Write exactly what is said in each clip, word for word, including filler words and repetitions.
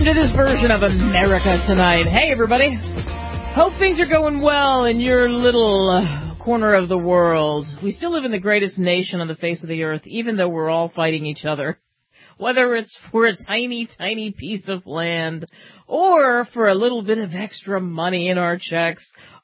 to this version of America Tonight. Hey, everybody. Hope things are going well in your little uh, corner of the world. We still live in the greatest nation on the face of the earth, even though we're all fighting each other. Whether it's for a tiny, tiny piece of land, or for a little bit of extra money in our checks,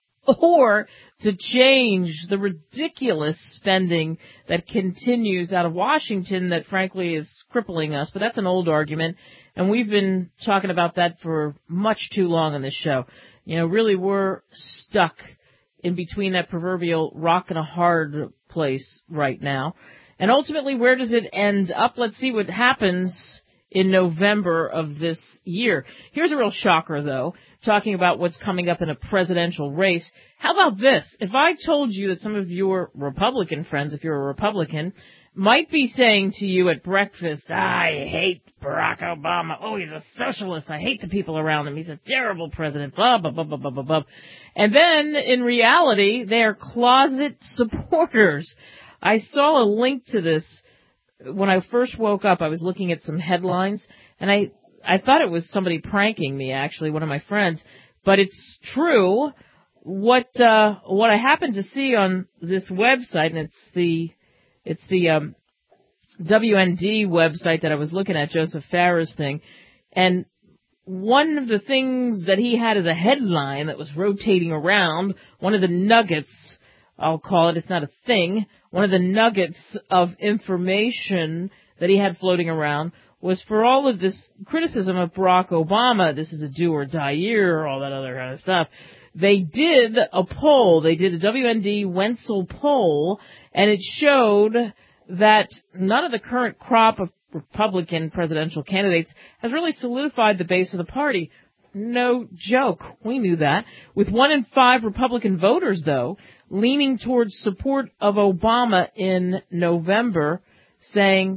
or to change the ridiculous spending that continues out of Washington that, frankly, is crippling us. But that's an old argument, and we've been talking about that for much too long on this show. You know, really, we're stuck in between that proverbial rock and a hard place right now. And ultimately, where does it end up? Let's see what happens in November of this year. Here's a real shocker, though, talking about what's coming up in a presidential race. How about this? If I told you that some of your Republican friends, if you're a Republican, might be saying to you at breakfast, I hate Barack Obama. Oh, he's a socialist. I hate the people around him. He's a terrible president. Blah, blah, blah, blah, blah, blah, blah. And then, in reality, they're closet supporters. I saw a link to this when I first woke up. I was looking at some headlines, and I, I thought it was somebody pranking me, actually, one of my friends. But it's true. What uh, what I happened to see on this website, and it's the it's the um, W N D website that I was looking at, Joseph Farah's thing, and one of the things that he had as a headline that was rotating around, one of the nuggets, I'll call it, it's not a thing, one of the nuggets of information that he had floating around was for all of this criticism of Barack Obama. This is a do-or-die year, all that other kind of stuff. They did a poll. They did a W N D Wenzel poll, and it showed that none of the current crop of Republican presidential candidates has really solidified the base of the party. No joke. We knew that. With one in five Republican voters, though, leaning towards support of Obama in November, saying,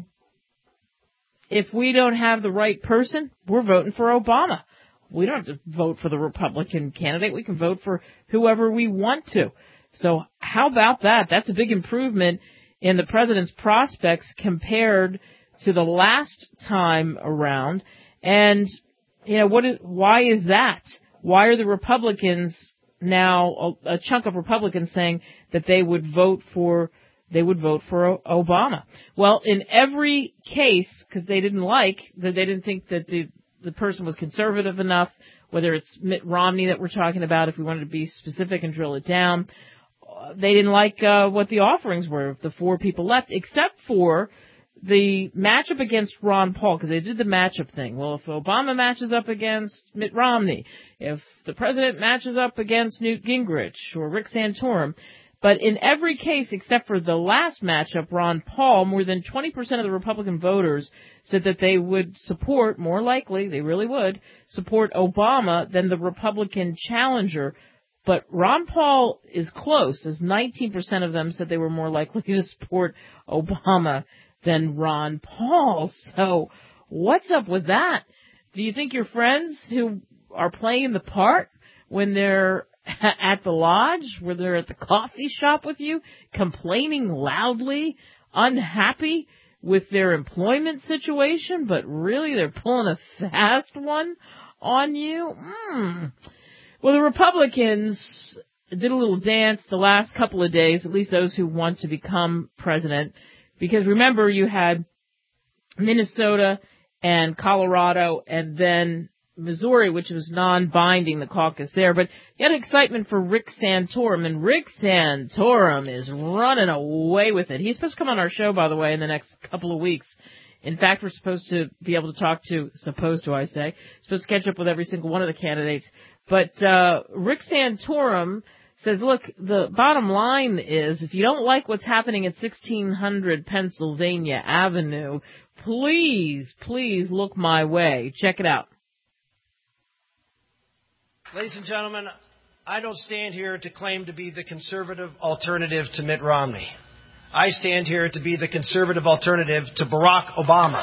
if we don't have the right person, we're voting for Obama. We don't have to vote for the Republican candidate. We can vote for whoever we want to. So how about that? That's a big improvement in the president's prospects compared to the last time around. And, you know, what is, why is that? Why are the Republicans now, a, a chunk of Republicans saying that they would vote for, they would vote for Obama? Well, in every case, because they didn't like, that they didn't think that the, the person was conservative enough, whether it's Mitt Romney that we're talking about, if we wanted to be specific and drill it down, they didn't like uh, what the offerings were of the four people left, except for the matchup against Ron Paul, because they did the matchup thing. Well, if Obama matches up against Mitt Romney, if the president matches up against Newt Gingrich or Rick Santorum, but in every case except for the last matchup, Ron Paul, more than twenty percent of the Republican voters said that they would support, more likely, they really would, support Obama than the Republican challenger. But Ron Paul is close, as nineteen percent of them said they were more likely to support Obama than Ron Paul. So what's up with that? Do you think your friends who are playing the part when they're at the lodge, when they're at the coffee shop with you, complaining loudly, unhappy with their employment situation, but really they're pulling a fast one on you? Hmm. Well, the Republicans did a little dance the last couple of days, at least those who want to become president, because remember, you had Minnesota and Colorado and then Missouri, which was non-binding, the caucus there. But you had excitement for Rick Santorum, and Rick Santorum is running away with it. He's supposed to come on our show, by the way, in the next couple of weeks. In fact, we're supposed to be able to talk to, supposed to, I say, supposed to catch up with every single one of the candidates. But uh Rick Santorum says, look, the bottom line is, if you don't like what's happening at sixteen hundred Pennsylvania Avenue, please, please look my way. Check it out. Ladies and gentlemen, I don't stand here to claim to be the conservative alternative to Mitt Romney. I stand here to be the conservative alternative to Barack Obama.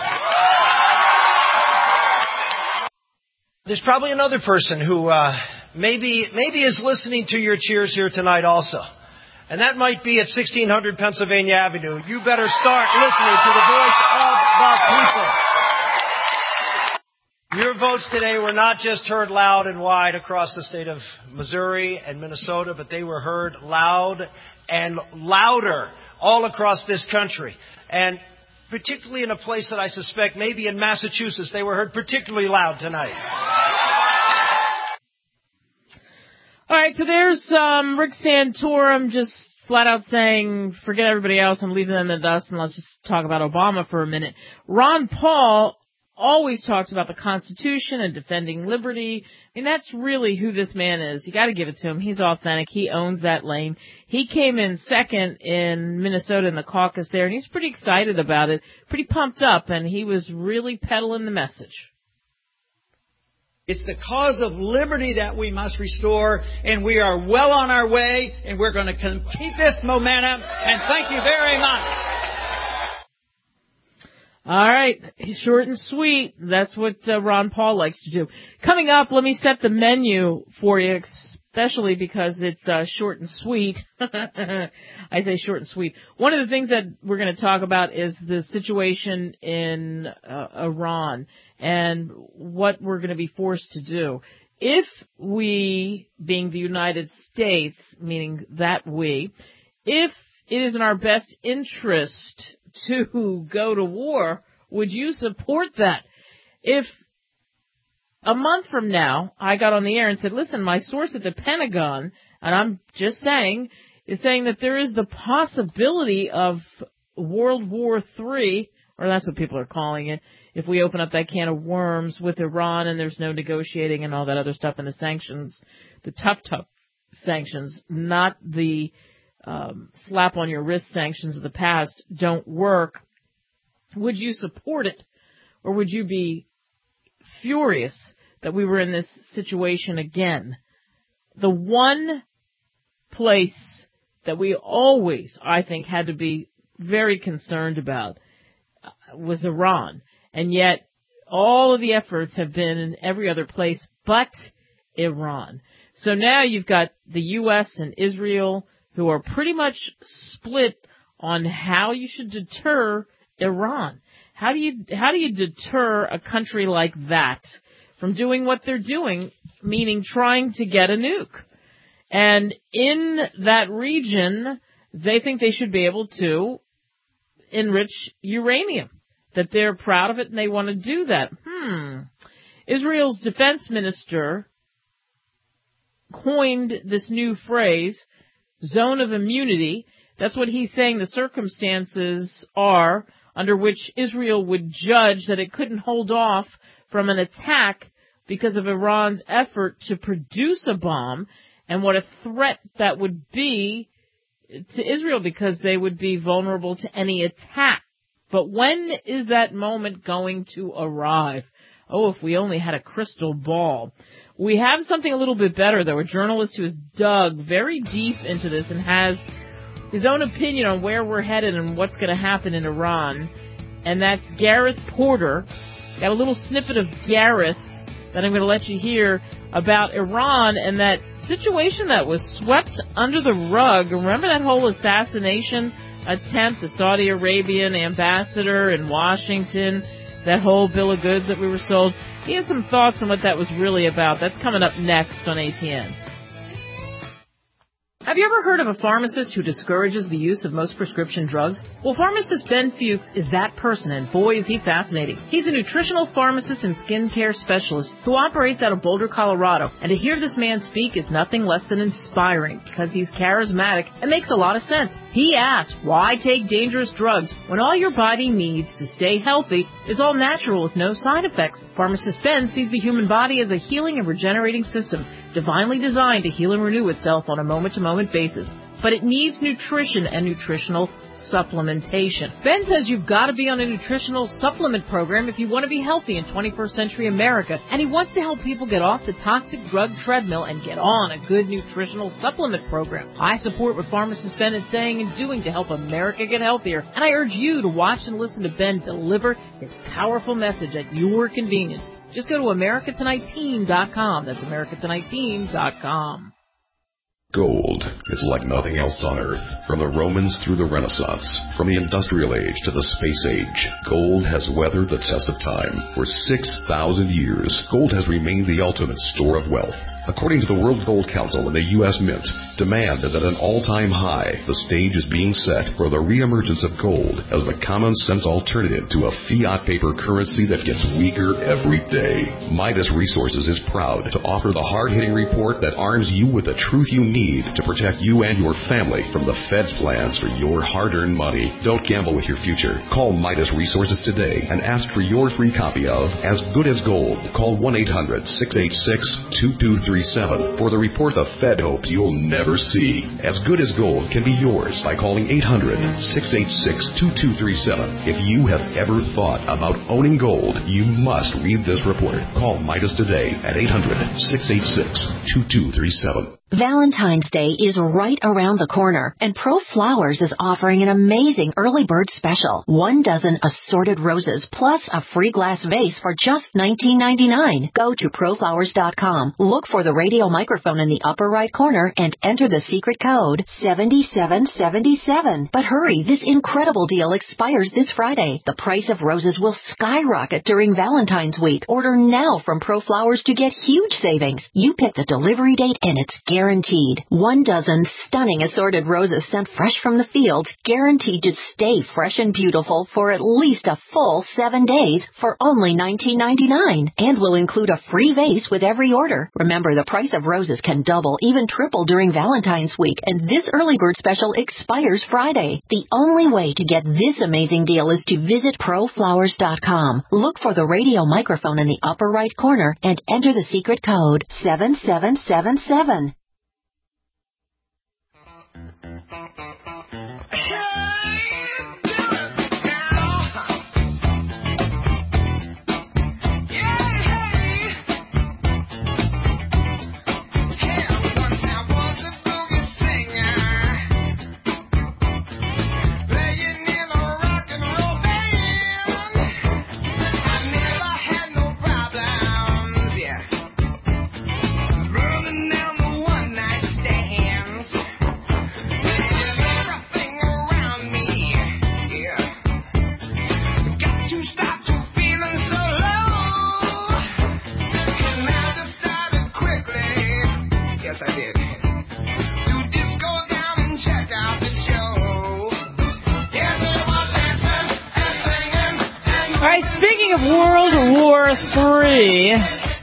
There's probably another person who uh, maybe maybe is listening to your cheers here tonight also. And that might be at sixteen hundred Pennsylvania Avenue. You better start listening to the voice of the people. Your votes today were not just heard loud and wide across the state of Missouri and Minnesota, but they were heard loud and louder all across this country. And particularly in a place that I suspect, maybe in Massachusetts, they were heard particularly loud tonight. All right, so there's um, Rick Santorum just flat out saying, forget everybody else, I'm leaving them in the dust, and let's just talk about Obama for a minute. Ron Paul always talks about the Constitution and defending liberty. I mean, that's really who this man is. You got to give it to him. He's authentic. He owns that lane. He came in second in Minnesota in the caucus there, and he's pretty excited about it, pretty pumped up, and he was really peddling the message. It's the cause of liberty that we must restore, and we are well on our way, and we're going to keep this momentum, and thank you very much. All right, short and sweet. That's what uh, Ron Paul likes to do. Coming up, let me set the menu for you, especially because it's uh, short and sweet. I say short and sweet. One of the things that we're going to talk about is the situation in uh, Iran and what we're going to be forced to do. If we, being the United States, meaning that we, if it is in our best interest to go to war, would you support that? If a month from now I got on the air and said, listen, my source at the Pentagon, and I'm just saying, is saying that there is the possibility of World War Three, or that's what people are calling it, if we open up that can of worms with Iran and there's no negotiating and all that other stuff and the sanctions, the tough, tough sanctions, not the Um, slap on your wrist sanctions of the past don't work, would you support it? Or would you be furious that we were in this situation again? The one place that we always, I think, had to be very concerned about was Iran. And yet all of the efforts have been in every other place but Iran. So now you've got the U S and Israel who are pretty much split on how you should deter Iran. How do you how do you deter a country like that from doing what they're doing, meaning trying to get a nuke? And in that region, they think they should be able to enrich uranium, that they're proud of it and they want to do that. Hmm. Israel's defense minister coined this new phrase, zone of immunity. That's what he's saying the circumstances are under which Israel would judge that it couldn't hold off from an attack because of Iran's effort to produce a bomb, and what a threat that would be to Israel because they would be vulnerable to any attack. But when is that moment going to arrive? Oh, if we only had a crystal ball. We have something a little bit better, though, a journalist who has dug very deep into this and has his own opinion on where we're headed and what's going to happen in Iran, and that's Gareth Porter. Got a little snippet of Gareth that I'm going to let you hear about Iran and that situation that was swept under the rug. Remember that whole assassination attempt, the Saudi Arabian ambassador in Washington, that whole bill of goods that we were sold? He has some thoughts on what that was really about. That's coming up next on A T N. Have you ever heard of a pharmacist who discourages the use of most prescription drugs? Well, pharmacist Ben Fuchs is that person, and boy, is he fascinating. He's a nutritional pharmacist and skincare specialist who operates out of Boulder, Colorado, and to hear this man speak is nothing less than inspiring because he's charismatic and makes a lot of sense. He asks, why take dangerous drugs when all your body needs to stay healthy is all natural with no side effects? Pharmacist Ben sees the human body as a healing and regenerating system, divinely designed to heal and renew itself on a moment-to-moment basis. But it needs nutrition and nutritional supplementation. Ben says you've got to be on a nutritional supplement program if you want to be healthy in twenty-first century America, and he wants to help people get off the toxic drug treadmill and get on a good nutritional supplement program. I support what pharmacist Ben is saying and doing to help America get healthier, and I urge you to watch and listen to Ben deliver his powerful message at your convenience. Just go to America Tonight Team dot com. That's America Tonight Team dot com. Gold is like nothing else on Earth. From the Romans through the Renaissance, from the Industrial Age to the Space Age, gold has weathered the test of time. For six thousand years, gold has remained the ultimate store of wealth. According to the World Gold Council and the U S Mint, demand is at an all-time high. The stage is being set for the reemergence of gold as the common-sense alternative to a fiat paper currency that gets weaker every day. Midas Resources is proud to offer the hard-hitting report that arms you with the truth you need to protect you and your family from the Fed's plans for your hard-earned money. Don't gamble with your future. Call Midas Resources today and ask for your free copy of As Good as Gold. Call one eight hundred, six eight six, two two three seven for the report the Fed hopes you'll never see. As Good as Gold can be yours by calling eight hundred, six eight six, two two three seven. If you have ever thought about owning gold, you must read this report. Call Midas today at eight hundred, six eight six, two two three seven. Valentine's Day is right around the corner, and Pro Flowers is offering an amazing early bird special. One dozen assorted roses plus a free glass vase for just nineteen ninety-nine. Go to pro flowers dot com, look for the radio microphone in the upper right corner, and enter the secret code seven seven seven seven. But hurry, this incredible deal expires this Friday. The price of roses will skyrocket during Valentine's week. Order now from Pro Flowers to get huge savings. You pick the delivery date and it's guaranteed. Guaranteed. One dozen stunning assorted roses sent fresh from the fields, guaranteed to stay fresh and beautiful for at least a full seven days for only nineteen ninety-nine. And will include a free vase with every order. Remember, the price of roses can double, even triple during Valentine's week, and this early bird special expires Friday. The only way to get this amazing deal is to visit pro flowers dot com. Look for the radio microphone in the upper right corner and enter the secret code seven seven seven seven. World War Three.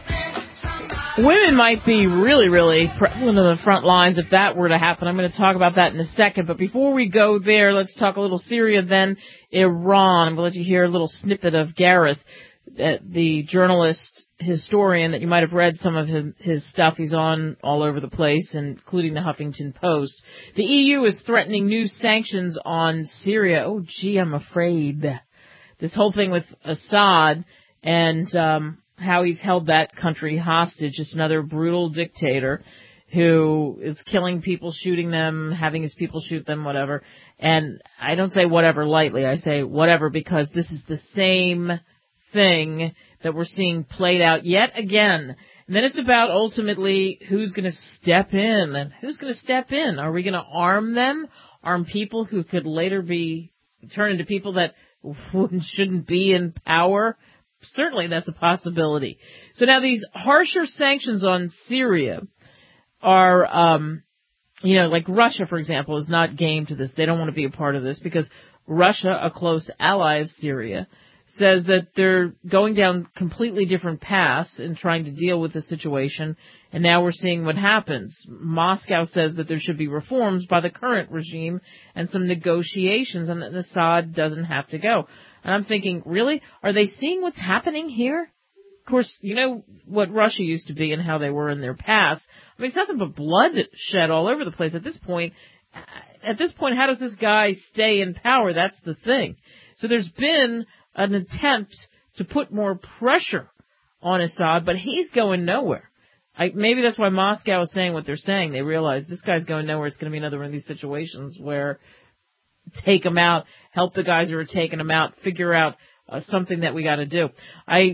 Women might be really, really prevalent in the front lines if that were to happen. I'm going to talk about that in a second. But before we go there, let's talk a little Syria, then Iran. I'm going to let you hear a little snippet of Gareth, the journalist, historian that you might have read some of his, his stuff. He's on all over the place, including the Huffington Post. The E U is threatening new sanctions on Syria. Oh, gee, I'm afraid. This whole thing with Assad and um, how he's held that country hostage. Just another brutal dictator who is killing people, shooting them, having his people shoot them, whatever. And I don't say whatever lightly. I say whatever because this is the same thing that we're seeing played out yet again. And then it's about ultimately who's going to step in. And who's going to step in? Are we going to arm them? Arm people who could later be turned into people that shouldn't be in power? Certainly that's a possibility. So now these harsher sanctions on Syria are, um, you know, like Russia, for example, is not game to this. They don't want to be a part of this because Russia, a close ally of Syria, says that they're going down completely different paths in trying to deal with the situation, and now we're seeing what happens. Moscow says that there should be reforms by the current regime and some negotiations, and that Assad doesn't have to go. And I'm thinking, really? Are they seeing what's happening here? Of course, you know what Russia used to be and how they were in their past. I mean, it's nothing but blood shed all over the place at this point. At this point, how does this guy stay in power? That's the thing. So there's been an attempt to put more pressure on Assad, but he's going nowhere. I, maybe that's why Moscow is saying what they're saying. They realize this guy's going nowhere. It's going to be another one of these situations where take him out, help the guys who are taking him out, figure out uh, something that we got to do. I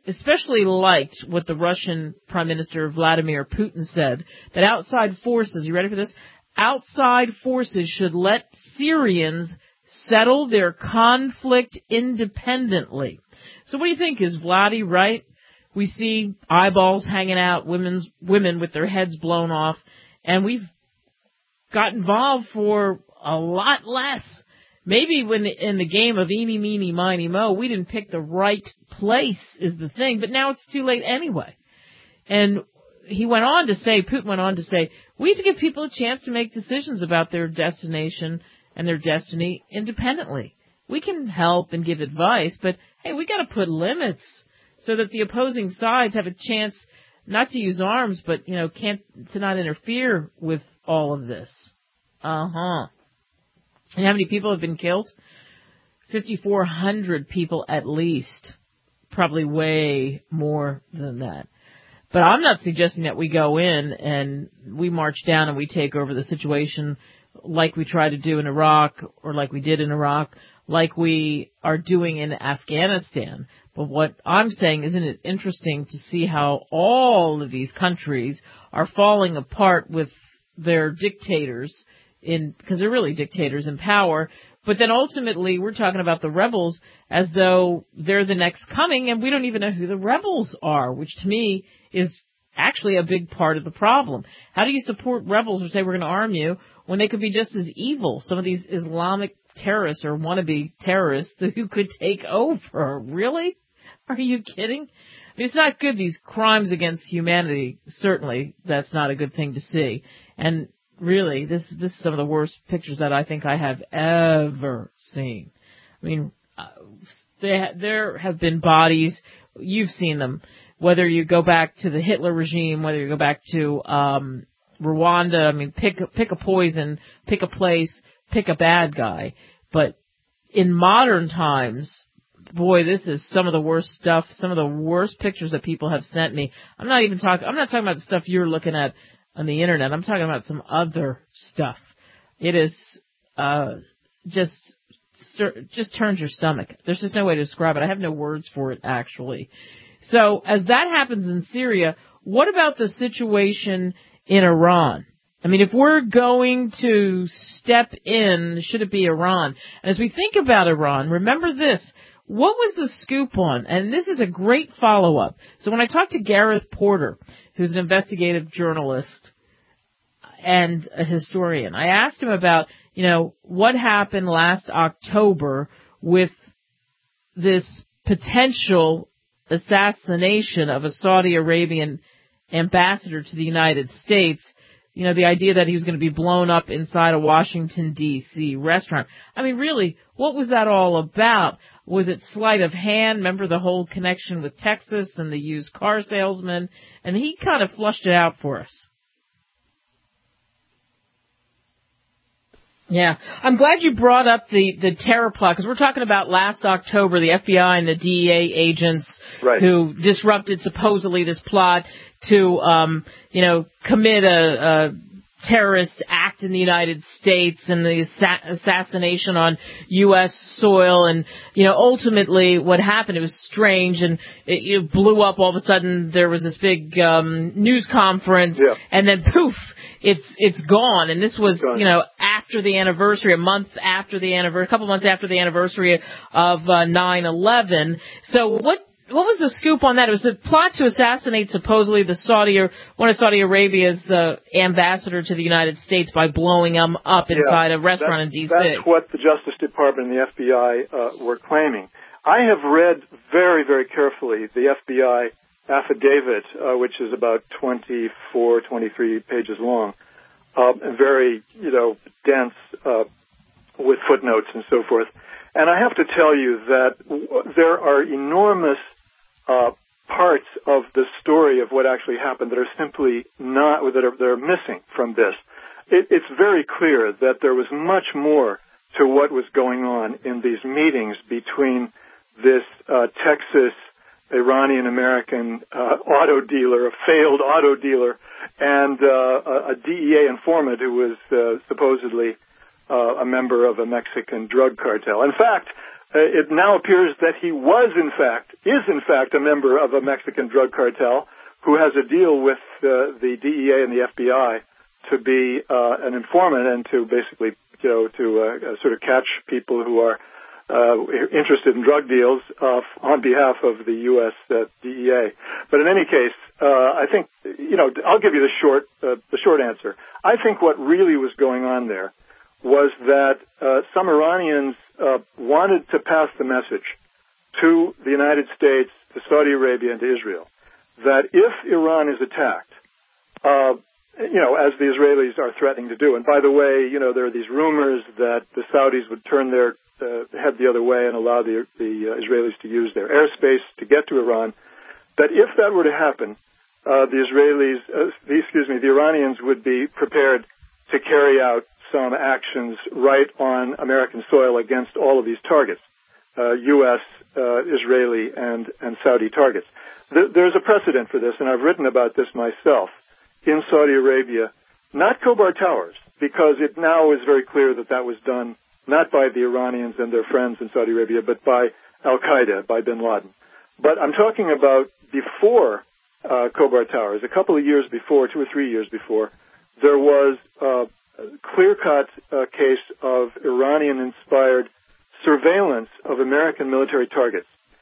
especially liked what the Russian Prime Minister Vladimir Putin said, that outside forces, you ready for this? Outside forces should let Syrians settle their conflict independently. So what do you think? Is Vladdy right? We see eyeballs hanging out, women's, women with their heads blown off, and we've got involved for a lot less. Maybe when the, in the game of eeny, meeny, miny, mo, we didn't pick the right place is the thing, but now it's too late anyway. And he went on to say, Putin went on to say, we have to give people a chance to make decisions about their destination and their destiny independently. We can help and give advice, but hey, we got to put limits so that the opposing sides have a chance not to use arms, but, you know, can't, to not interfere with all of this. Uh-huh. And how many people have been killed? fifty-four hundred people at least. Probably way more than that. But I'm not suggesting that we go in and we march down and we take over the situation like we tried to do in Iraq or like we did in Iraq, like we are doing in Afghanistan. But what I'm saying, isn't it interesting to see how all of these countries are falling apart with their dictators in, because they're really dictators in power. But then ultimately we're talking about the rebels as though they're the next coming, and we don't even know who the rebels are, which to me is actually a big part of the problem. How do you support rebels who say we're going to arm you when they could be just as evil? Some of these Islamic terrorists or wannabe terrorists who could take over. Really? Are you kidding? I mean, it's not good, these crimes against humanity. Certainly, that's not a good thing to see. And really, this this is some of the worst pictures that I think I have ever seen. I mean, uh, they, there have been bodies, you've seen them, whether you go back to the Hitler regime, whether you go back to um, Rwanda. I mean, pick pick a poison, pick a place, pick a bad guy. But in modern times, boy, this is some of the worst stuff, some of the worst pictures that people have sent me. I'm not even talking, I'm not talking about the stuff you're looking at on the internet. I'm talking about some other stuff. It is, uh, just, just turns your stomach. There's just no way to describe it. I have no words for it, actually. So, as that happens in Syria, what about the situation in Iran? I mean, if we're going to step in, should it be Iran? And as we think about Iran, remember this. What was the scoop on? And this is a great follow-up. So when I talked to Gareth Porter, who's an investigative journalist and a historian, I asked him about, you know, what happened last October with this potential assassination of a Saudi Arabian ambassador to the United States. You know, the idea that he was going to be blown up inside a Washington, D C restaurant. I mean, really, what was that all about? Was it sleight of hand? Remember the whole connection with Texas and the used car salesman? And he kind of flushed it out for us. Yeah. I'm glad you brought up the, the terror plot, because we're talking about last October, the F B I and the D E A agents right. who disrupted supposedly this plot to, um, you know, commit a, a terrorist act in the United States and the assa- assassination on U S soil. And, you know, ultimately what happened, it was strange, and it, it blew up all of a sudden. There was this big um, news conference, yeah. and then poof, it's it's gone. And this was, you know, after the anniversary, a month after the anniversary, a couple months after the anniversary of uh, nine eleven. So what What was the scoop on that? It was a plot to assassinate supposedly the Saudi or one of Saudi Arabia's uh, ambassador to the United States by blowing him up inside yeah, a restaurant in D C. That's what the Justice Department and the F B I uh, were claiming. I have read very, very carefully the F B I affidavit, uh, which is about twenty-four, twenty-three pages long, uh, and very, you know, dense uh, with footnotes and so forth. And I have to tell you that w- there are enormous Uh, parts of the story of what actually happened that are simply not, that are, that are missing from this. It, it's very clear that there was much more to what was going on in these meetings between this uh, Texas Iranian-American uh, auto dealer, a failed auto dealer, and uh, a, a D E A informant who was uh, supposedly uh, a member of a Mexican drug cartel. In fact, Uh, it now appears that he was, in fact, is in fact a member of a Mexican drug cartel who has a deal with uh, the D E A and the F B I to be uh, an informant and to basically, you know, to uh, sort of catch people who are uh, interested in drug deals uh, on behalf of the U S uh, D E A. But in any case, uh, I think, you know, I'll give you the short, uh, the short answer. I think what really was going on there was that uh, some Iranians uh, wanted to pass the message to the United States, to Saudi Arabia, and to Israel that if Iran is attacked, uh, you know, as the Israelis are threatening to do, and by the way, you know, there are these rumors that the Saudis would turn their uh, head the other way and allow the, the uh, Israelis to use their airspace to get to Iran, that if that were to happen, uh, the Israelis, uh, the, excuse me, the Iranians would be prepared to carry out some actions right on American soil against all of these targets, uh, U S, uh, Israeli, and, and Saudi targets. Th- there's a precedent for this, and I've written about this myself in Saudi Arabia, not Khobar Towers, because it now is very clear that that was done not by the Iranians and their friends in Saudi Arabia, but by Al-Qaeda, by bin Laden. But I'm talking about before uh, Khobar Towers, a couple of years before, two or three years before, there was uh, clear-cut uh, case of Iranian-inspired surveillance of American military targets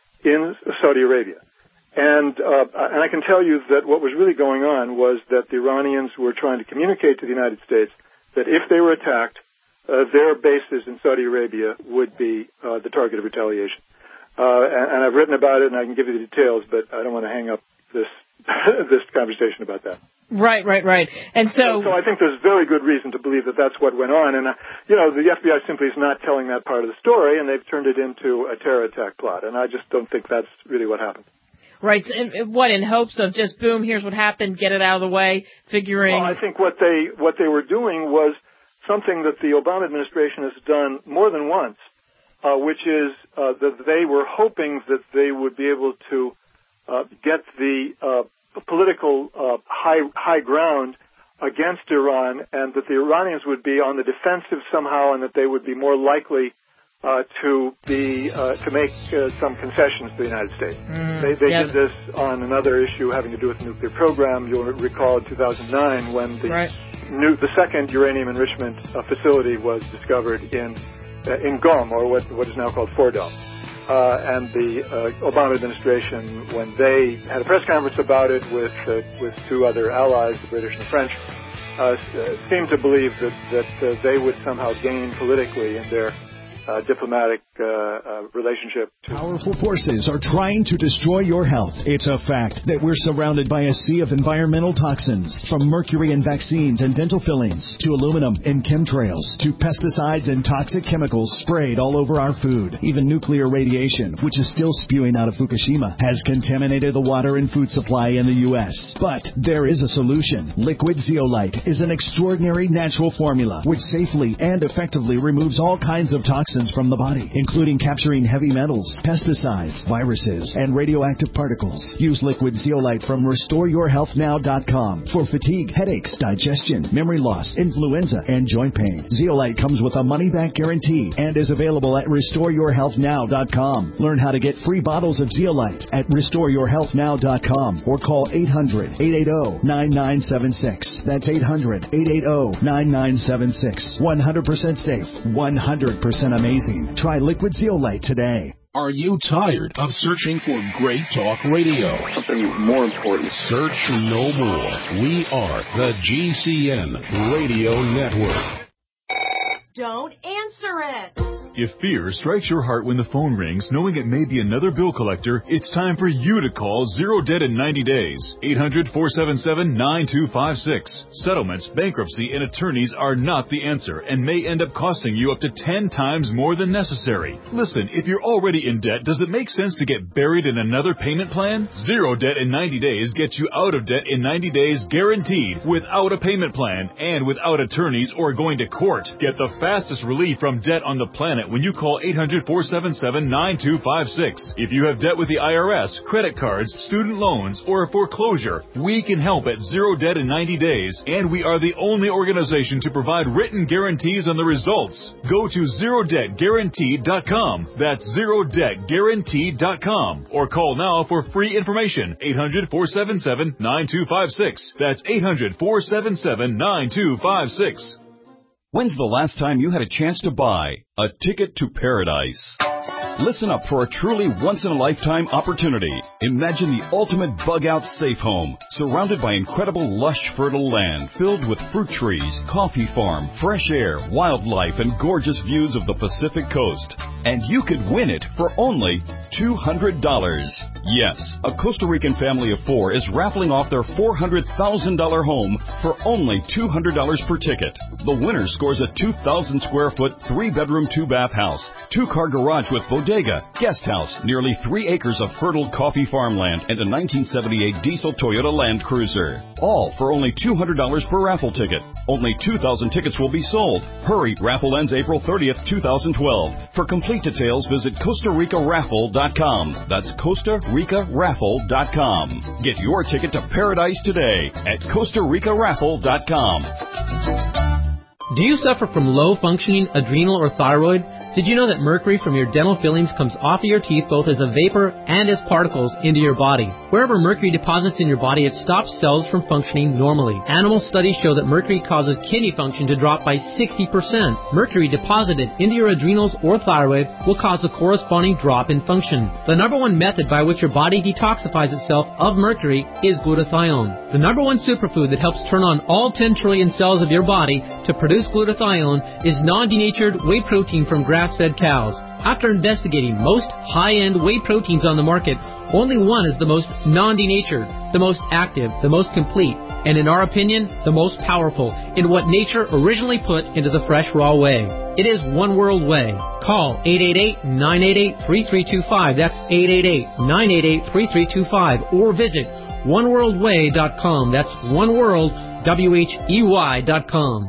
in Saudi Arabia. And, uh, and I can tell you that what was really going on was that the Iranians were trying to communicate to the United States that if they were attacked, uh, their bases in Saudi Arabia would be uh, the target of retaliation. Uh, and, and I've written about it, and I can give you the details, but I don't want to hang up this this conversation about that. Right, right, right. And so, so, so I think there's very good reason to believe that that's what went on. And, uh, you know, the F B I simply is not telling that part of the story, and they've turned it into a terror attack plot. And I just don't think that's really what happened. Right. And what, in hopes of just, boom, here's what happened, get it out of the way, figuring... Well, I think what they what they were doing was something that the Obama administration has done more than once, uh, which is uh, that they were hoping that they would be able to uh, get the uh, political uh, high high ground against Iran, and that the Iranians would be on the defensive somehow, and that they would be more likely uh, to be uh, to make uh, some concessions to the United States. Mm, they they yeah. did this on another issue having to do with the nuclear program. You'll recall in two thousand nine when the right. new the second uranium enrichment uh, facility was discovered in uh, in Qom, or what what is now called Fordo. Uh, and the uh, Obama administration, when they had a press conference about it with uh, with two other allies, the British and the French, uh, seemed to believe that that uh, they would somehow gain politically in their uh, diplomatic uh, uh, relationship. Powerful forces are trying to destroy your health. It's a fact that we're surrounded by a sea of environmental toxins, from mercury in vaccines and dental fillings, to aluminum in chemtrails, to pesticides and toxic chemicals sprayed all over our food. Even nuclear radiation, which is still spewing out of Fukushima, has contaminated the water and food supply in the U S. But there is a solution. Liquid Zeolite is an extraordinary natural formula which safely and effectively removes all kinds of toxins from the body, including capturing heavy metals, pesticides, viruses, and radioactive particles. Use Liquid Zeolite from restore your health now dot com for fatigue, headaches, digestion, memory loss, influenza, and joint pain. Zeolite comes with a money-back guarantee and is available at restore your health now dot com. Learn how to get free bottles of Zeolite at restore your health now dot com or call eight hundred, eight eight zero, nine nine seven six. That's eight hundred, eight eight zero, nine nine seven six. one hundred percent safe, one hundred percent amazing. Try Liquid Zeolite today. Are you tired of searching for great talk radio? Something more important. Search no more. We are the G C N Radio Network. Don't answer it. If fear strikes your heart when the phone rings, knowing it may be another bill collector, it's time for you to call Zero Debt in ninety days. eight hundred, four seven seven, nine two five six. Settlements, bankruptcy, and attorneys are not the answer and may end up costing you up to ten times more than necessary. Listen, if you're already in debt, does it make sense to get buried in another payment plan? Zero Debt in ninety days gets you out of debt in ninety days guaranteed, without a payment plan and without attorneys or going to court. Get the fastest relief from debt on the planet percent when you call eight hundred, four seven seven, nine two five six. If you have debt with the I R S, credit cards, student loans, or a foreclosure, we can help at Zero Debt in ninety days, and we are the only organization to provide written guarantees on the results. Go to zero debt guaranteed dot com. That's zero debt guaranteed dot com. Or call now for free information. eight hundred, four seven seven, nine two five six. That's eight hundred, four seven seven, nine two five six. When's the last time you had a chance to buy a ticket to paradise? Listen up for a truly once-in-a-lifetime opportunity. Imagine the ultimate bug-out safe home, surrounded by incredible lush, fertile land filled with fruit trees, coffee farm, fresh air, wildlife, and gorgeous views of the Pacific coast. And you could win it for only two hundred dollars. Yes, a Costa Rican family of four is raffling off their four hundred thousand dollars home for only two hundred dollars per ticket. The winner scores a two thousand square foot, three-bedroom, two-bath house, two-car garage with bodega, guest house, nearly three acres of fertile coffee farmland, and a nineteen seventy-eight diesel Toyota Land Cruiser. All for only two hundred dollars per raffle ticket. Only two thousand tickets will be sold. Hurry, raffle ends April thirtieth, two thousand twelve. For complete details, visit Costa Rica Raffle dot com. That's Costa Rica Raffle dot com. Get your ticket to paradise today at Costa Rica Raffle dot com. Do you suffer from low-functioning adrenal or thyroid? Did you know that mercury from your dental fillings comes off of your teeth both as a vapor and as particles into your body? Wherever mercury deposits in your body, it stops cells from functioning normally. Animal studies show that mercury causes kidney function to drop by sixty percent. Mercury deposited into your adrenals or thyroid will cause a corresponding drop in function. The number one method by which your body detoxifies itself of mercury is glutathione. The number one superfood that helps turn on all ten trillion cells of your body to produce glutathione is non-denatured whey protein from grass-fed cows. After investigating most high-end whey proteins on the market, only one is the most non-denatured, the most active, the most complete, and in our opinion, the most powerful in what nature originally put into the fresh raw whey. It is One World Whey. Call eight eight eight, nine eight eight, three three two five. That's eight eight eight, nine eight eight, three three two five. Or visit one world way dot com. That's one world, W H E Y dot com.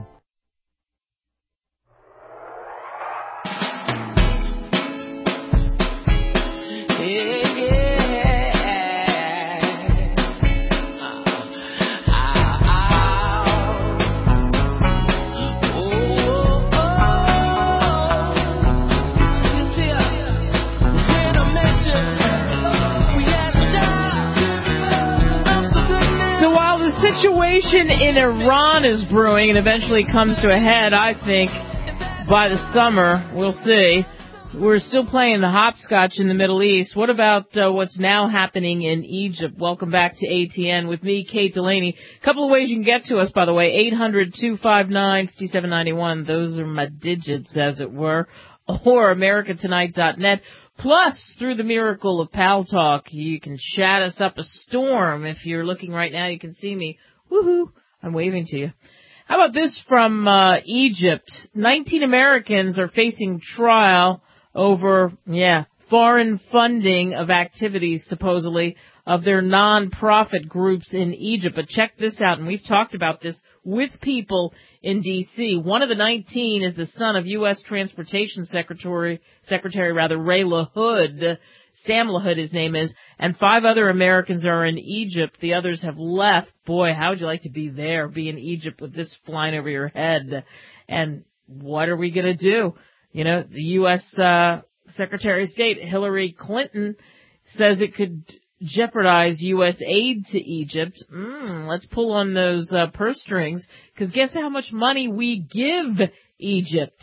Situation in Iran is brewing and eventually comes to a head, I think, by the summer. We'll see. We're still playing the hopscotch in the Middle East. What about uh, what's now happening in Egypt? Welcome back to A T N with me, Kate Delaney. A couple of ways you can get to us, by the way. eight hundred, two five nine, five seven nine one. Those are my digits, as it were. Or America Tonight dot net. Plus, through the miracle of Pal Talk, you can chat us up a storm. If you're looking right now, you can see me. Woohoo! I'm waving to you. How about this from uh, Egypt? nineteen Americans are facing trial over, yeah, foreign funding of activities, supposedly, of their non-profit groups in Egypt. But check this out, and we've talked about this with people in D C. One of the nineteen is the son of U S Transportation Secretary, Secretary rather, Ray LaHood. Sam LaHood, his name is, and five other Americans are in Egypt. The others have left. Boy, how would you like to be there, be in Egypt with this flying over your head? And what are we going to do? You know, the U S Uh, Secretary of State, Hillary Clinton, says it could jeopardize U S aid to Egypt. Mm, let's pull on those uh, purse strings, because guess how much money we give Egypt?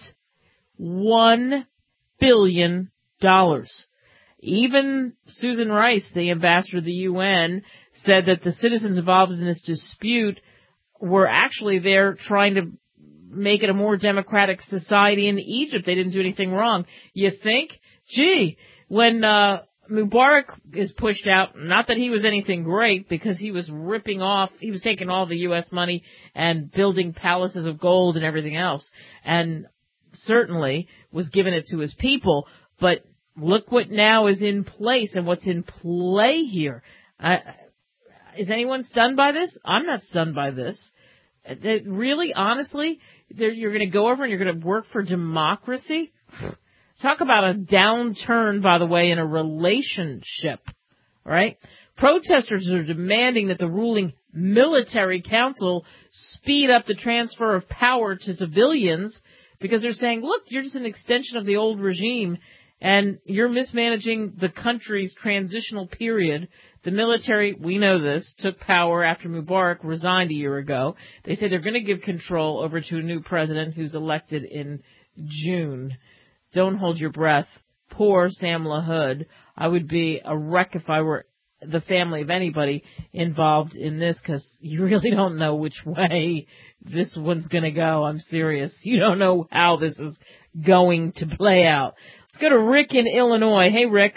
One billion dollars. Even Susan Rice, the ambassador to the U N, said that the citizens involved in this dispute were actually there trying to make it a more democratic society in Egypt. They didn't do anything wrong. You think? Gee, when uh Mubarak is pushed out, not that he was anything great, because he was ripping off, he was taking all the U S money and building palaces of gold and everything else, and certainly was giving it to his people, but look what now is in place and what's in play here. Uh, is anyone stunned by this? I'm not stunned by this. It really, honestly, you're going to go over and you're going to work for democracy? Talk about a downturn, by the way, in a relationship, right? Protesters are demanding that the ruling military council speed up the transfer of power to civilians because they're saying, look, you're just an extension of the old regime and you're mismanaging the country's transitional period. The military, we know this, took power after Mubarak resigned a year ago. They say they're going to give control over to a new president who's elected in June. Don't hold your breath. Poor Sam LaHood. I would be a wreck if I were the family of anybody involved in this because you really don't know which way this one's going to go. I'm serious. You don't know how this is going to play out. Let's go to Rick in Illinois. Hey, Rick.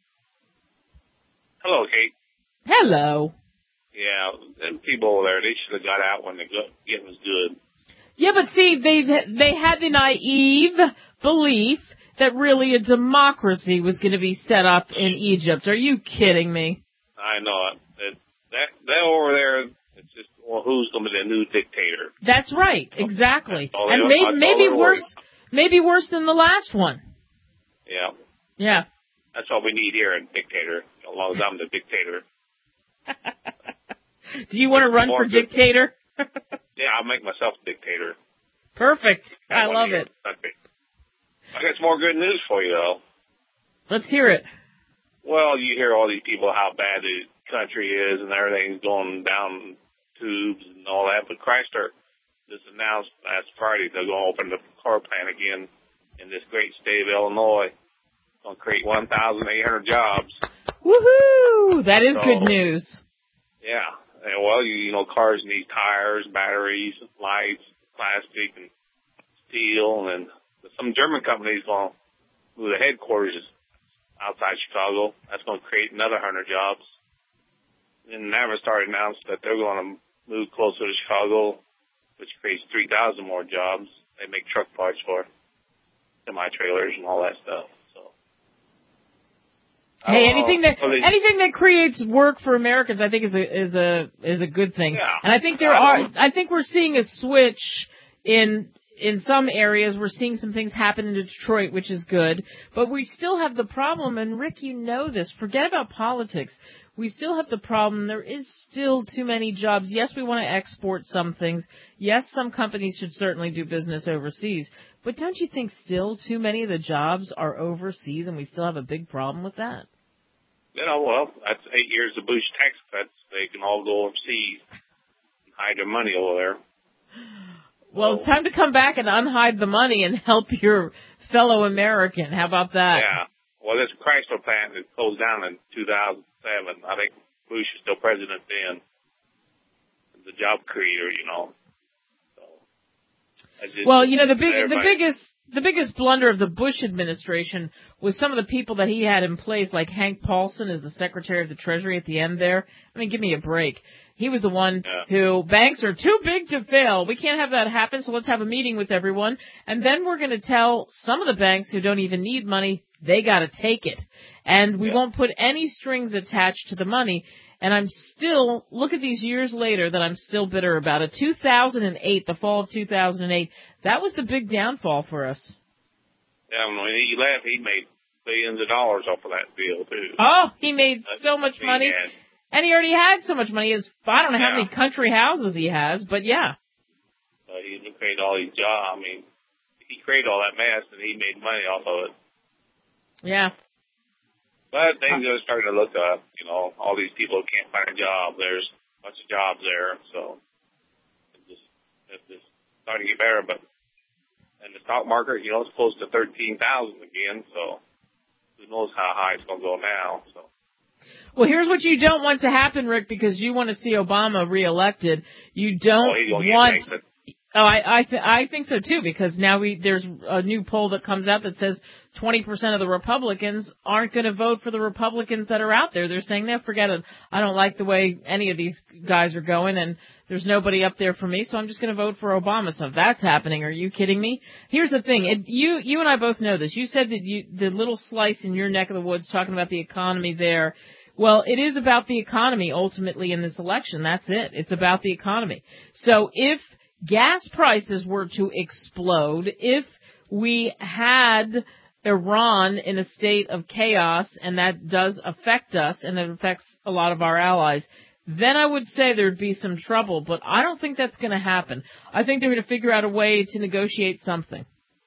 Hello, Kate. Hello. Yeah, them people over there, they should have got out when the getting was good. Yeah, but see, they they had the naive belief that really a democracy was going to be set up in Egypt. Are you kidding me? I know it. it that that over there, it's just, well, who's going to be the new dictator? That's right, exactly. That's and they, maybe maybe worse, maybe worse than the last one. Yeah. Yeah. That's all we need here, a dictator. As long as I'm the dictator. Do you want to run for dictator? Yeah, I'll make myself a dictator. Perfect. I love it. Okay. I got some more good news for you, though. Let's hear it. Well, you hear all these people how bad the country is and everything's going down tubes and all that, but Chrysler just announced last Friday they're going to open the car plant again in this great state of Illinois. It's going to create one thousand eight hundred jobs. Woohoo! That is so, good news. Yeah. And, well, you, you know, cars need tires, batteries, lights, plastic, and steel, and some German companies going to move the headquarters outside Chicago. That's going to create another one hundred jobs. And Navistar announced that they're going to move closer to Chicago, which creates three thousand more jobs. They make truck parts for semi-trailers and all that stuff. Hey, anything that anything that creates work for Americans, I think is a is a is a good thing. Yeah. And I think there are. I think we're seeing a switch in in some areas. We're seeing some things happen in Detroit, which is good. But we still have the problem, and Rick, you know this. Forget about politics. We still have the problem. There is still too many jobs. Yes, we want to export some things. Yes, some companies should certainly do business overseas. But don't you think still too many of the jobs are overseas, and we still have a big problem with that? You know, well, that's eight years of Bush tax cuts. They can all go overseas and hide their money over there. Well, it's time to come back and unhide the money and help your fellow American. How about that? Yeah. Well, this Chrysler plant that closed down in two thousand seven. I think Bush is still president then. The job creator, you know. So, just, well, you know, the big, everybody. the biggest, the biggest blunder of the Bush administration was some of the people that he had in place, like Hank Paulson as the Secretary of the Treasury at the end there. I mean, give me a break. He was the one yeah. who, banks are too big to fail. We can't have that happen, so let's have a meeting with everyone. And then we're going to tell some of the banks who don't even need money, they got to take it. And we yeah. won't put any strings attached to the money. And I'm still, look at these years later that I'm still bitter about it. two thousand eight, the fall of two thousand eight, that was the big downfall for us. Yeah, when he left, he made billions of dollars off of that deal, too. Oh, he made That's so much money. Had. And he already had so much money. His, I don't know yeah. how many country houses he has, but yeah. Uh, he created all these jobs. I mean, he created all that mess, and he made money off of it. Yeah. But things are starting to look up. You know, all these people can't find a job. There's a bunch of jobs there, so it's just, it's just starting to get better. But in the stock market, you know, it's close to thirteen thousand again, so who knows how high it's going to go now. So. Well, here's what you don't want to happen, Rick, because you want to see Obama reelected. You don't oh, want. Get oh, I I, th- I think so too, because now we there's a new poll that comes out that says twenty percent of the Republicans aren't going to vote for the Republicans that are out there. They're saying, no, forget it. I don't like the way any of these guys are going, and there's nobody up there for me, so I'm just going to vote for Obama. So if that's happening, are you kidding me? Here's the thing. It, you you and I both know this. You said that you the little slice in your neck of the woods talking about the economy there. Well, it is about the economy ultimately in this election. That's it. It's about the economy. So if gas prices were to explode, if we had Iran in a state of chaos, and that does affect us, and it affects a lot of our allies, then I would say there'd be some trouble. But I don't think that's going to happen. I think they're going to figure out a way to negotiate something.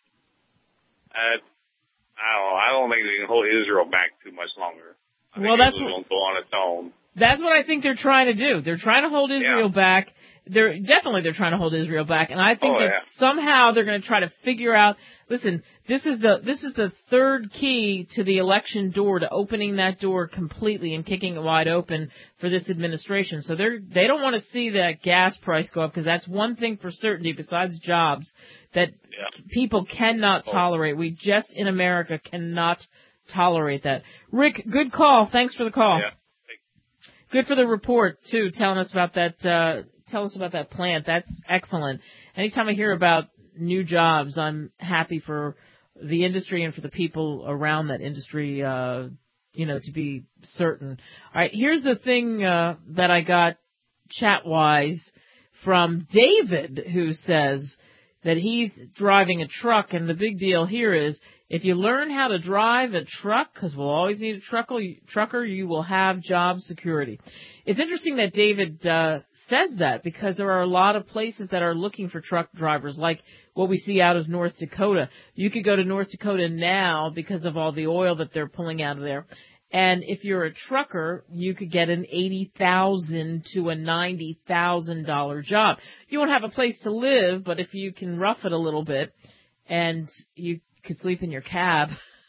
Uh, I don't know. I don't think they can hold Israel back too much longer. I well, think that's Israel what, won't go on its own. That's what I think they're trying to do. They're trying to hold Israel yeah. back. They're definitely they're trying to hold Israel back, and I think oh, that yeah. somehow they're going to try to figure out. Listen, this is the this is the third key to the election door, to opening that door completely and kicking it wide open for this administration. So they're they don't want to see that gas price go up, because that's one thing for certainty besides jobs that yeah. people cannot oh. tolerate. We just in America cannot tolerate that. Rick, good call. Thanks for the call. Yeah. Good for the report too, telling us about that. Uh, tell us about that plant. That's excellent. Anytime I hear about new jobs, I'm happy for the industry and for the people around that industry. Uh, you know, to be certain. All right, here's the thing uh, that I got chat-wise from David, who says that he's driving a truck, and the big deal here is, if you learn how to drive a truck, because we'll always need a trucker, trucker, you will have job security. It's interesting that David uh, says that, because there are a lot of places that are looking for truck drivers, like what we see out of North Dakota. You could go to North Dakota now because of all the oil that they're pulling out of there. And if you're a trucker, you could get an eighty thousand dollars to a ninety thousand dollars job. You won't have a place to live, but if you can rough it a little bit and you could sleep in your cab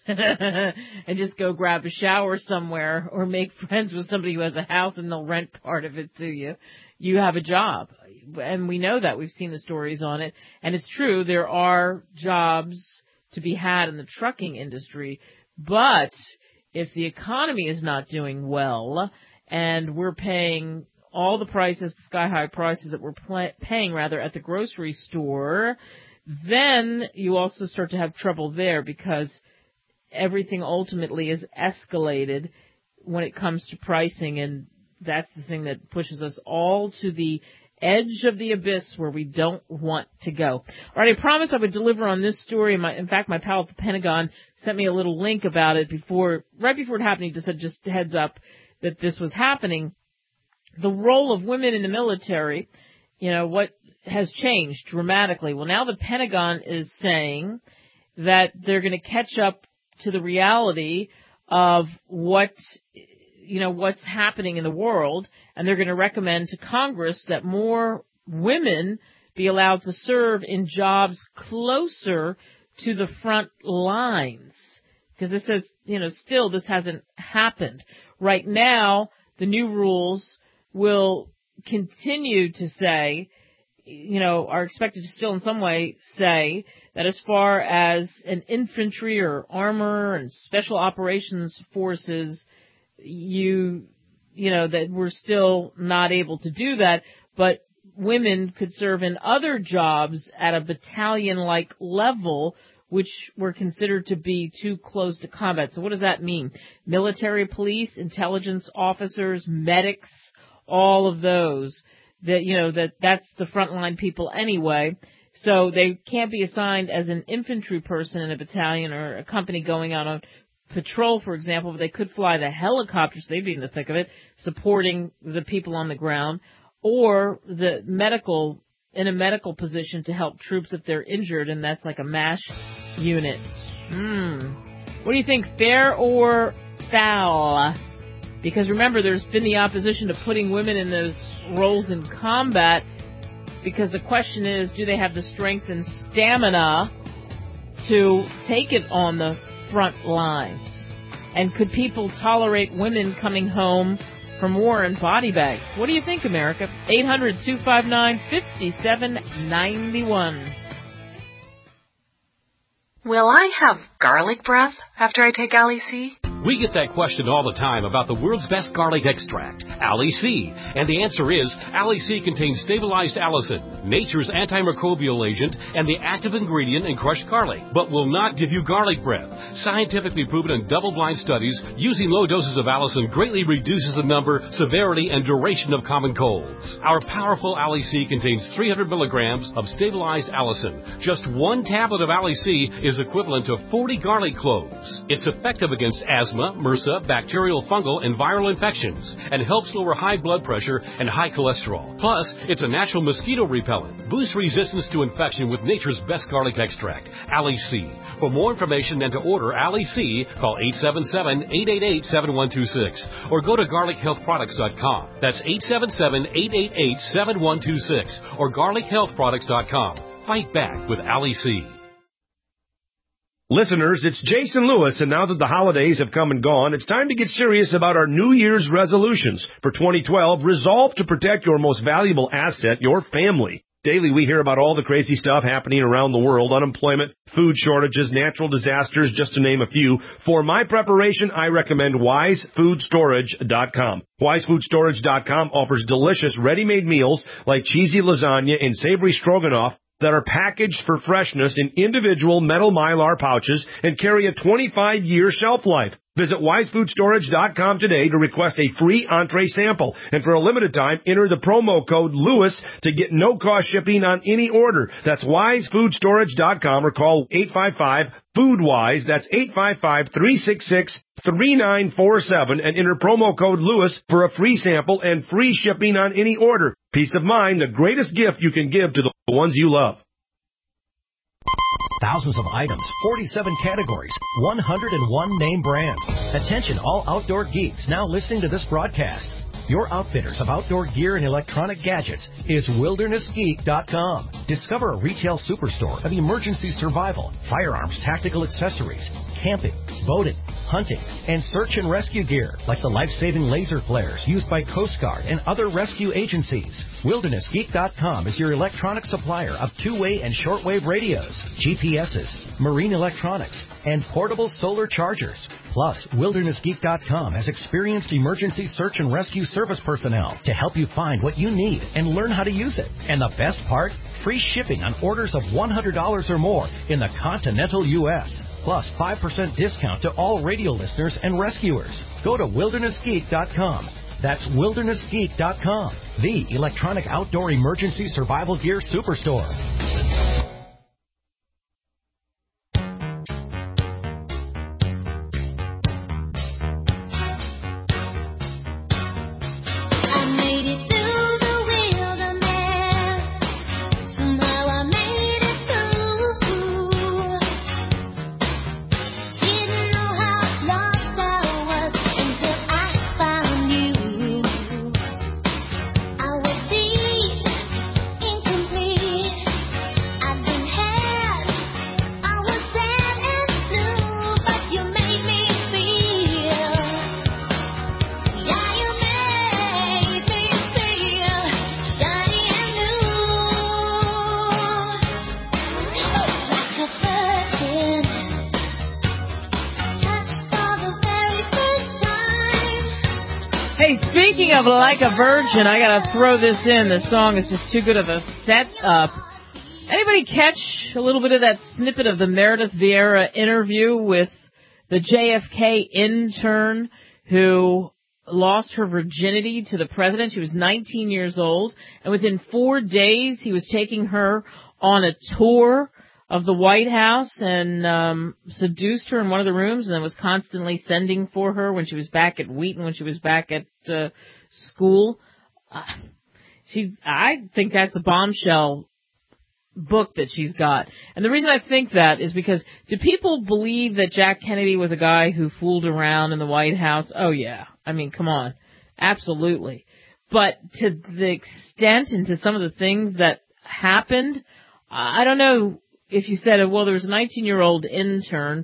and just go grab a shower somewhere, or make friends with somebody who has a house and they'll rent part of it to you, you have a job. And we know that. We've seen the stories on it. And it's true, there are jobs to be had in the trucking industry. But if the economy is not doing well and we're paying all the prices, the sky-high prices that we're pay- paying rather at the grocery store, then you also start to have trouble there, because everything ultimately is escalated when it comes to pricing, and that's the thing that pushes us all to the edge of the abyss where we don't want to go. All right, I promised I would deliver on this story. My, in fact, my pal at the Pentagon sent me a little link about it before, right before it happened. He just said, just heads up that this was happening. The role of women in the military, you know, what has changed dramatically. Well, now the Pentagon is saying that they're going to catch up to the reality of what, you know, what's happening in the world, and they're going to recommend to Congress that more women be allowed to serve in jobs closer to the front lines. Because this says, you know, still this hasn't happened. Right now, the new rules will continue to say, you know, are expected to still in some way say that as far as an infantry or armor and special operations forces, you, you know, that we're still not able to do that, but women could serve in other jobs at a battalion-like level, which were considered to be too close to combat. So what does that mean? Military police, intelligence officers, medics, all of those. That, you know, that that's the frontline people anyway. So they can't be assigned as an infantry person in a battalion or a company going out on patrol, for example, but they could fly the helicopters, they'd be in the thick of it, supporting the people on the ground, or the medical, in a medical position to help troops if they're injured, and that's like a MASH unit. Hmm. What do you think, fair or foul? Because remember, there's been the opposition to putting women in those roles in combat, because the question is, do they have the strength and stamina to take it on the front lines? And could people tolerate women coming home from war in body bags? What do you think, America? eight hundred, two five nine, five seven nine one. Will I have garlic breath after I take Ali C? We get that question all the time about the world's best garlic extract, Ali-C. And the answer is, Ali-C contains stabilized allicin, nature's antimicrobial agent, and the active ingredient in crushed garlic, but will not give you garlic breath. Scientifically proven in double-blind studies, using low doses of allicin greatly reduces the number, severity, and duration of common colds. Our powerful Ali-C contains three hundred milligrams of stabilized allicin. Just one tablet of Ali-C is equivalent to forty garlic cloves. It's effective against asthma, MRSA, bacterial, fungal, and viral infections, and helps lower high blood pressure and high cholesterol. Plus, it's a natural mosquito repellent. Boost resistance to infection with nature's best garlic extract, Ali-C. For more information and to order Ali-C, call eight seven seven, eight eight eight, seven one two six or go to garlic health products dot com. That's eight seven seven, eight eight eight, seven one two six or garlic health products dot com. Fight back with Ali-C. Listeners, it's Jason Lewis, and now that the holidays have come and gone, it's time to get serious about our New Year's resolutions. For twenty twelve, resolve to protect your most valuable asset, your family. Daily, we hear about all the crazy stuff happening around the world, unemployment, food shortages, natural disasters, just to name a few. For my preparation, I recommend wise food storage dot com. wise food storage dot com offers delicious ready-made meals like cheesy lasagna and savory stroganoff that are packaged for freshness in individual metal Mylar pouches and carry a twenty-five year shelf life. Visit wise food storage dot com today to request a free entree sample. And for a limited time, enter the promo code Lewis to get no-cost shipping on any order. That's wise food storage dot com or call eight five five, food wise. That's eight five five, three six six, three nine four seven and enter promo code Lewis for a free sample and free shipping on any order. Peace of mind, the greatest gift you can give to the ones you love. Thousands of items, forty-seven categories, one hundred one name brands. Attention all outdoor geeks now listening to this broadcast. Your outfitters of outdoor gear and electronic gadgets is wilderness geek dot com. Discover a retail superstore of emergency survival, firearms, tactical accessories, camping, boating, hunting, and search and rescue gear like the life-saving laser flares used by Coast Guard and other rescue agencies. wilderness geek dot com is your electronic supplier of two-way and shortwave radios, G P S's, marine electronics, and portable solar chargers. Plus, wilderness geek dot com has experienced emergency search and rescue service personnel to help you find what you need and learn how to use it. And the best part? Free shipping on orders of one hundred dollars or more in the continental U S Plus, five percent discount to all radio listeners and rescuers. Go to wilderness geek dot com. That's wilderness geek dot com, the electronic outdoor emergency survival gear superstore. Speaking of Like a Virgin, I gotta throw this in. This song is just too good of a setup. Anybody catch a little bit of that snippet of the Meredith Vieira interview with the J F K intern who lost her virginity to the president? She was nineteen years old, and within four days he was taking her on a tour of the White House and um seduced her in one of the rooms and then was constantly sending for her when she was back at Wheaton, when she was back at uh, school. Uh, she, I think that's a bombshell book that she's got. And the reason I think that is because do people believe that Jack Kennedy was a guy who fooled around in the White House? Oh, yeah. I mean, come on. Absolutely. But to the extent and to some of the things that happened, I don't know. If you said, well, there was a nineteen-year-old intern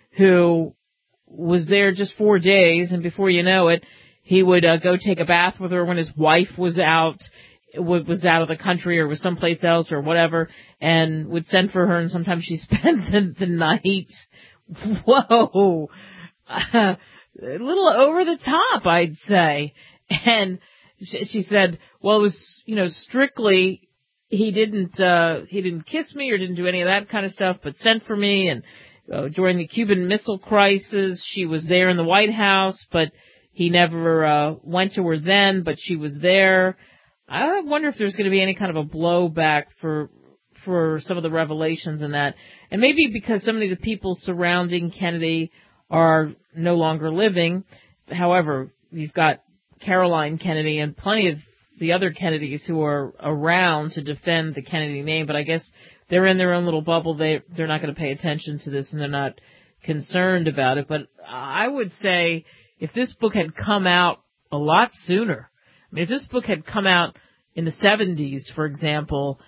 who was there just four days, and before you know it, he would uh, go take a bath with her when his wife was out, was out of the country or was someplace else or whatever, and would send for her, and sometimes she spent the, the night. Whoa. Uh, a little over the top, I'd say. And she, she said, well, it was, you know, strictly, he didn't, uh, he didn't kiss me or didn't do any of that kind of stuff, but sent for me. And uh, during the Cuban Missile Crisis, she was there in the White House, but he never uh, went to her then, but she was there. I wonder if there's going to be any kind of a blowback for for some of the revelations in that. And maybe because some of the people surrounding Kennedy are no longer living. However, you've got Caroline Kennedy and plenty of the other Kennedys who are around to defend the Kennedy name, but I guess they're in their own little bubble. They, they're not going to pay attention to this, and they're not concerned about it. But I would say if this book had come out a lot sooner, I mean, if this book had come out in the seventies, for example,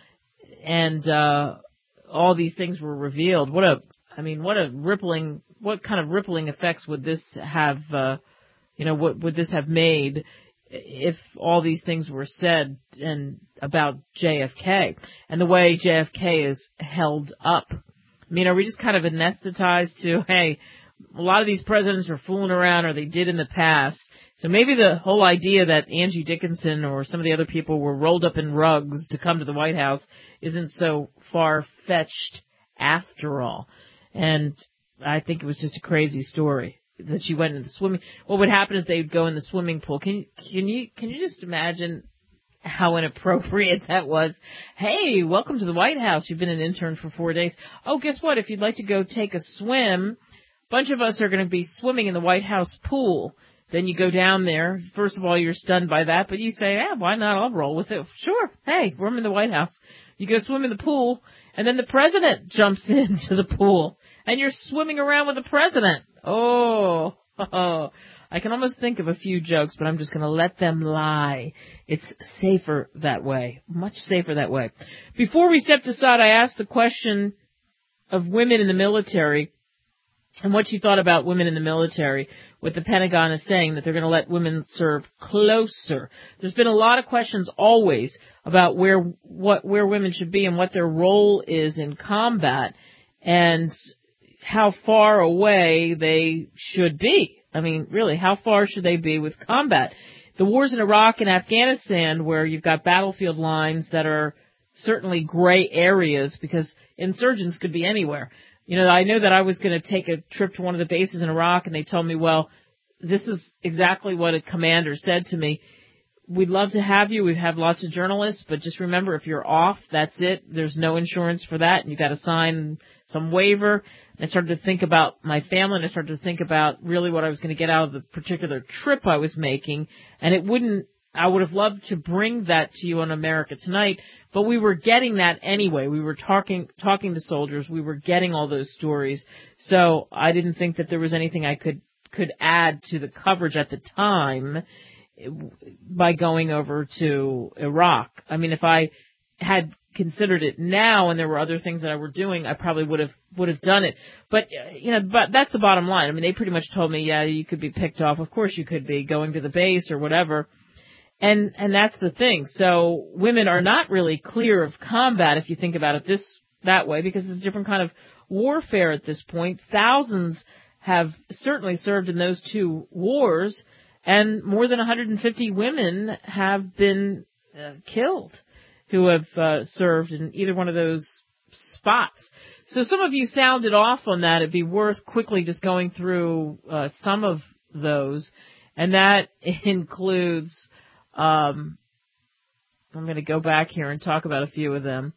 and uh all these things were revealed, what a, I mean, what a rippling, what kind of rippling effects would this have, uh you know, what would this have made if all these things were said and about J F K and the way J F K is held up? I mean, are we just kind of anesthetized to, hey, a lot of these presidents are fooling around, or they did in the past. So maybe the whole idea that Angie Dickinson or some of the other people were rolled up in rugs to come to the White House isn't so far-fetched after all. And I think it was just a crazy story that she went into the swimming. What would happen is they would go in the swimming pool. Can you, can you, can you just imagine how inappropriate that was? Hey, welcome to the White House. You've been an intern for four days. Oh, guess what? If you'd like to go take a swim, bunch of us are going to be swimming in the White House pool. Then you go down there. First of all, you're stunned by that, but you say, yeah, why not? I'll roll with it. Sure. Hey, we're in the White House. You go swim in the pool, and then the president jumps into the pool, and you're swimming around with the president. Oh, oh. I can almost think of a few jokes, but I'm just going to let them lie. It's safer that way. Much safer that way. Before we stepped aside, I asked the question of women in the military and what you thought about women in the military, what the Pentagon is saying, that they're going to let women serve closer. There's been a lot of questions always about where what where women should be and what their role is in combat and how far away they should be. I mean, really, how far should they be with combat? The wars in Iraq and Afghanistan, where you've got battlefield lines that are certainly gray areas because insurgents could be anywhere. You know, I know that I was going to take a trip to one of the bases in Iraq, and they told me, well, this is exactly what a commander said to me. We'd love to have you. We have lots of journalists, but just remember, if you're off, that's it. There's no insurance for that, and you've got to sign some waiver. And I started to think about my family, and I started to think about really what I was going to get out of the particular trip I was making, and it wouldn't, I would have loved to bring that to you on America Tonight, but we were getting that anyway. We were talking talking to soldiers. We were getting all those stories. So I didn't think that there was anything I could could add to the coverage at the time by going over to Iraq. I mean, if I had considered it now and there were other things that I were doing, I probably would have would have done it. But, you know, but that's the bottom line. I mean, they pretty much told me, yeah, you could be picked off. Of course you could be, going to the base or whatever. And, and that's the thing. So women are not really clear of combat if you think about it this, that way, because it's a different kind of warfare at this point. Thousands have certainly served in those two wars, and more than one hundred fifty women have been uh, killed who have uh, served in either one of those spots. So some of you sounded off on that. It'd be worth quickly just going through uh, some of those, and that includes Um, I'm going to go back here and talk about a few of them.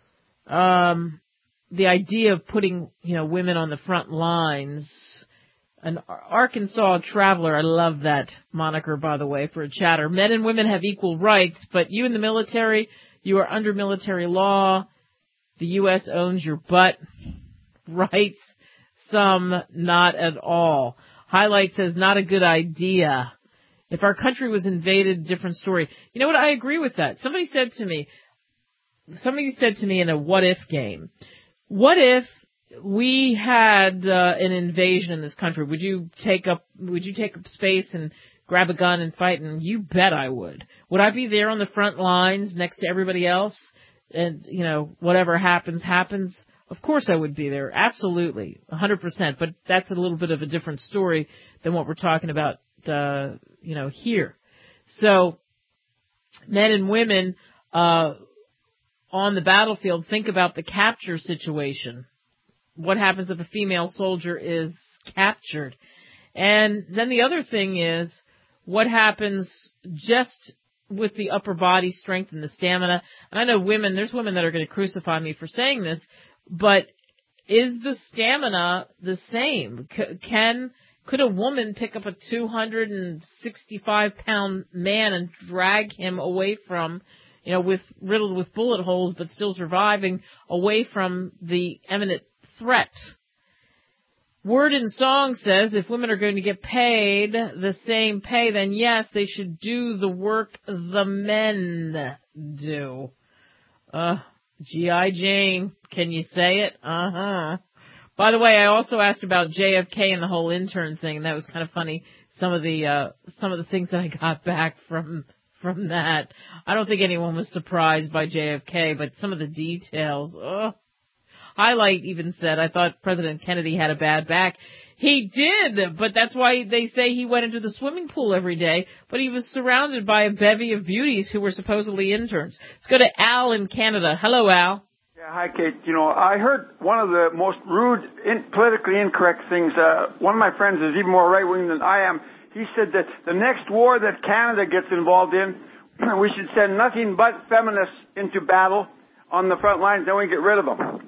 Um, the idea of putting, you know, women on the front lines. An Arkansas traveler, I love that moniker, by the way, for a chatter. Men and women have equal rights, but you in the military, you are under military law. The U S owns your butt. Rights, some not at all. Highlight says not a good idea. If our country was invaded, different story. You know what? I agree with that. Somebody said to me, somebody said to me in a what if game, what if we had uh, an invasion in this country? Would you take up, would you take up space and grab a gun and fight? And you bet I would. Would I be there on the front lines next to everybody else and, you know, whatever happens, happens. Of course I would be there. Absolutely. one hundred percent. But that's a little bit of a different story than what we're talking about, uh, you know, here. So, men and women, uh, on the battlefield, think about the capture situation. What happens if a female soldier is captured? And then the other thing is, what happens just with the upper body strength and the stamina? And I know women, there's women that are going to crucify me for saying this, but is the stamina the same? C- can, could a woman pick up a two hundred sixty-five pound man and drag him away from, you know, with, riddled with bullet holes, but still surviving, away from the imminent threat? Word and Song says if women are going to get paid the same pay, then yes, they should do the work the men do. Uh, G I. Jane, can you say it? Uh-huh. By the way, I also asked about J F K and the whole intern thing, and that was kind of funny. Some of the, uh, some of the things that I got back from, from that. I don't think anyone was surprised by J F K, but some of the details, oh. Highlight even said, I thought President Kennedy had a bad back. He did, but that's why they say he went into the swimming pool every day, but he was surrounded by a bevy of beauties who were supposedly interns. Let's go to Al in Canada. Hello, Al. Yeah, hi, Kate. You know, I heard one of the most rude, in, politically incorrect things. Uh, one of my friends is even more right-wing than I am. He said that the next war that Canada gets involved in, we should send nothing but feminists into battle on the front lines, then we get rid of them.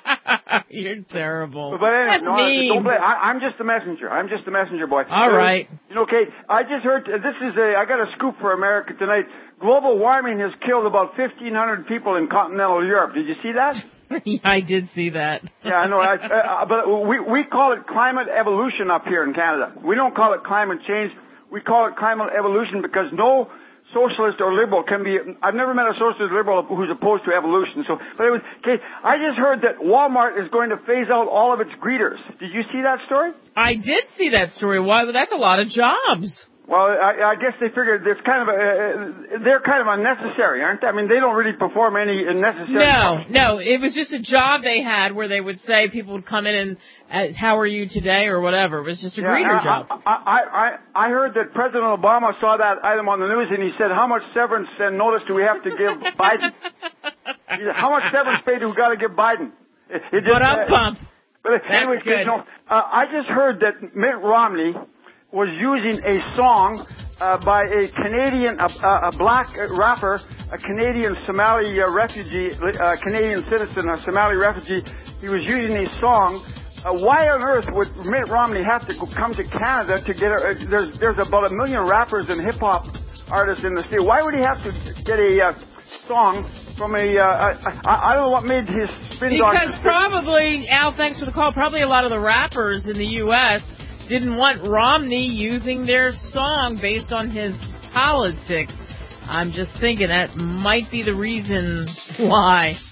You're terrible. But anyway, That's no, mean. don't blame. I, I'm just a messenger. I'm just a messenger, boy. All right. You know, Kate, I just heard, this is a, I got a scoop for America tonight. Global warming has killed about fifteen hundred people in continental Europe. Did you see that? Yeah, I did see that. Yeah, I know. I, uh, but we, we call it climate evolution up here in Canada. We don't call it climate change. We call it climate evolution because no socialist or liberal can be, I've never met a socialist or liberal who's opposed to evolution. So, but anyway, okay, I just heard that Walmart is going to phase out all of its greeters. Did you see that story? I did see that story. Why? That's a lot of jobs. Well, I, I guess they figured it's kind of a, uh, they're kind of unnecessary, aren't they? I mean, they don't really perform any necessary. No, no, it was just a job they had where they would say people would come in and, uh, how are you today or whatever. It was just a yeah, greeter I, job. I, I, I, I heard that President Obama saw that item on the news and he said, how much severance and notice do we have to give Biden? He said, how much severance pay do we got to give Biden? It, it just, but I'm uh, pumped. But anyway, you know, uh, I just heard that Mitt Romney was using a song uh, by a Canadian, a, a black rapper, a Canadian Somali uh, refugee, uh, Canadian citizen, a Somali refugee. He was using a song. Uh, why on earth would Mitt Romney have to go, come to Canada to get a, uh, there's, there's about a million rappers and hip-hop artists in the state. Why would he have to get a uh, song from a, uh, I, I don't know what made his spin Because probably, Al, thanks for the call, probably a lot of the rappers in the U S didn't want Romney using their song based on his politics. I'm just thinking that might be the reason why.